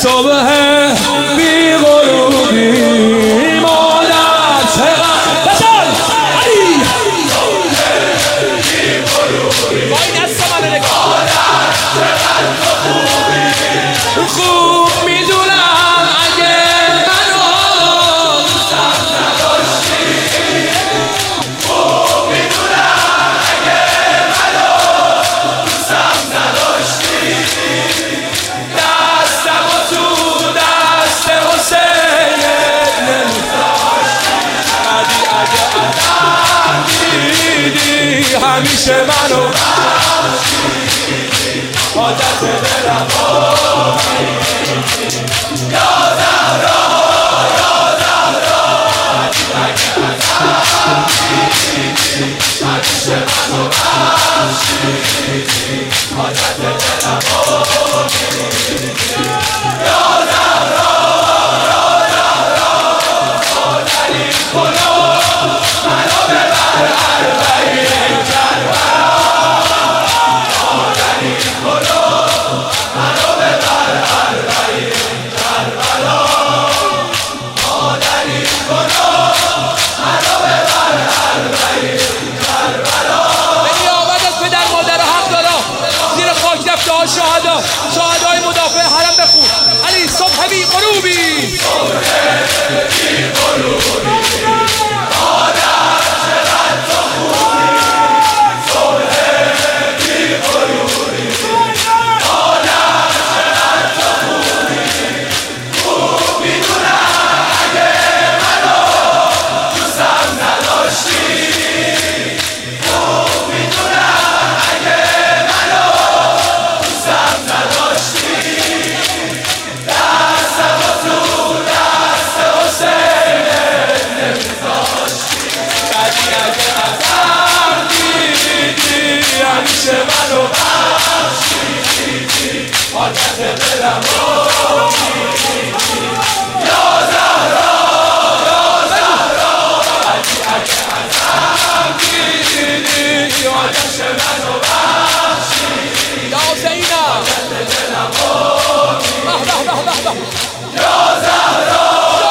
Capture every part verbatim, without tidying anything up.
صبح بی غروبی مادر چقدر بسال علی وای دست من نگاه مادر چقدر خوبی خوب میدونم اگه منو دوستم نداشتی خوب میدونم اگه منو دوستم نداشتی دستم و تو دست حسین نمیذاشتی علی اگه ازم دیدی همیشه منو حاجت دلم یا زهرا یا زهرا اگه ازم دیدی همیشه منو بخشیدی حاجت دلم یا زهرا یا زهرا مادری کنو منو ببر اربعین کربلا مادری کنو منو ببر اربعین کربلا مادری کنو منو ببر اربعین کربلا به نیابت از پدر مادر و حقدارا زیر خاک رفته ها شهدا شهدای مدافع حرم بخون علی صبح بی غروبی صبح بی غروبی مادر چقدر تو خوبی صبح بی غروبی مادر چقدر تو خوبی خوب میدونم اگه منو دوستم نداشتی خوب میدونم اگه منو دوستم نداشتی دستم و تو دست حسین نمیذاشتی بدی اگه ازم دیدی همیشه منو بخشیدی حاجت دلم رو میدیدی یا زهرا یا زهرا بدی اگه ازم دیدی حاجت منو بخشیدی یا حسینم حاجت دلم رو میدیدی یا زهرا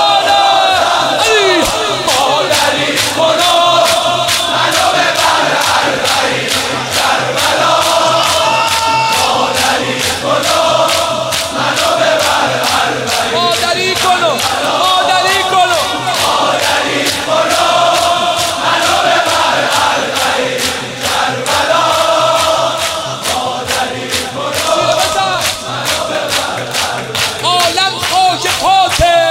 علی مادری کنو منو ببر اربعین کربلا مادری کنو منو ببر اربعین مادری کنو مادری کنو مادری کنو منو ببر اربعین کربلا مادری کنو منو ببر اربعین عالم خاک پاته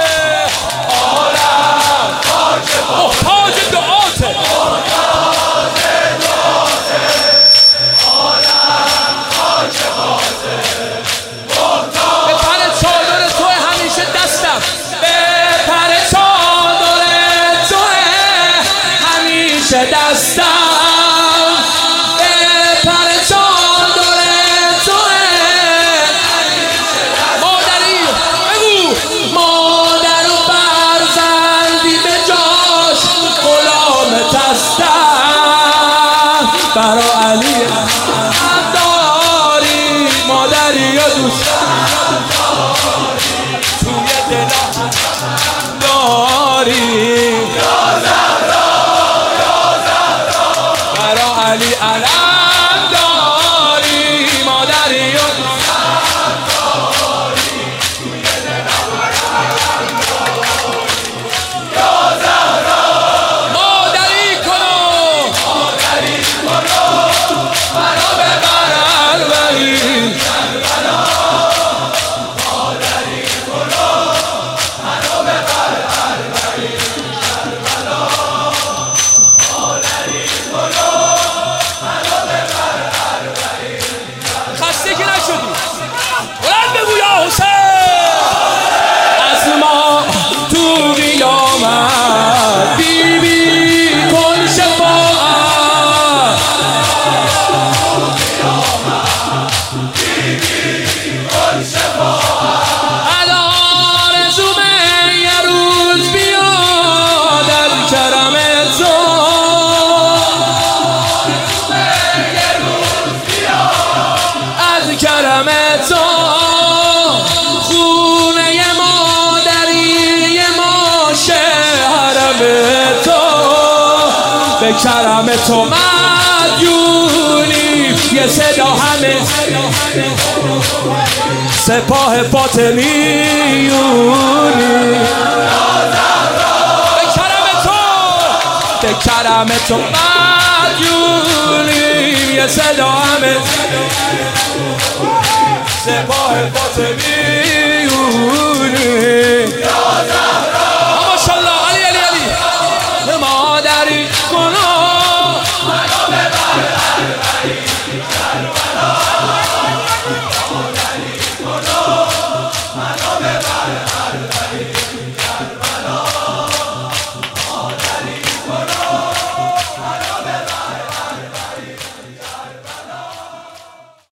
عالم خاک پاته محتاج دعاته محتاج دعاته عالم خاک پاته محتاج به پر چادر تو همیشه دستم به پر چادر تو همیشه دستم به پر چادر تو مادری بگو مادر و فرزندی به جاش غلامت هستم برا علی هم داری مادری و دوستم توی دلم داری یا زهرا یا زهرا برا علی علم داری مادری و دوستم داری توی دلم یا زهرا مادری کنو مادری کنو منو ببر اربعین کربلا به کرم تو مدیونیم، یه صدا همه سپاه فاطمیونیم. به کرم تو به کرم تو مدیونیم، یه صدا همه سپاه فاطمیونیم.